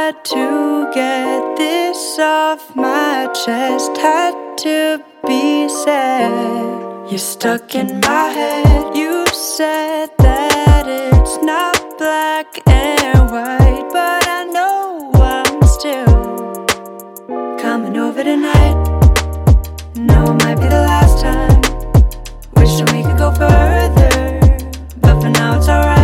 had to get this off my chest, had to be said. You're stuck in my head. You said that it's not black and white, but I know I'm still coming over tonight. No, it might be the last time. Wishing we could go further, but for now it's alright.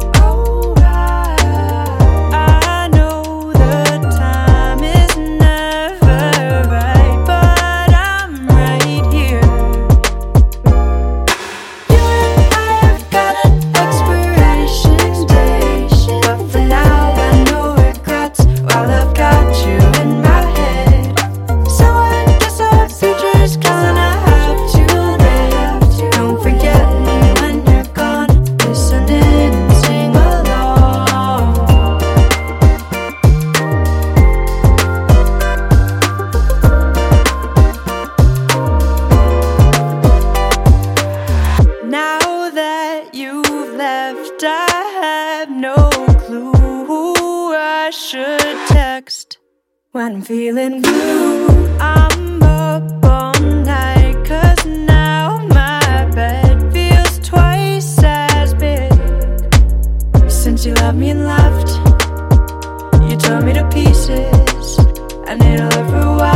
I have no clue who I should text when I'm feeling blue. I'm up all night, 'cause now my bed feels twice as big. Since you loved me and left, you tore me to pieces, and it'll hurt for a while.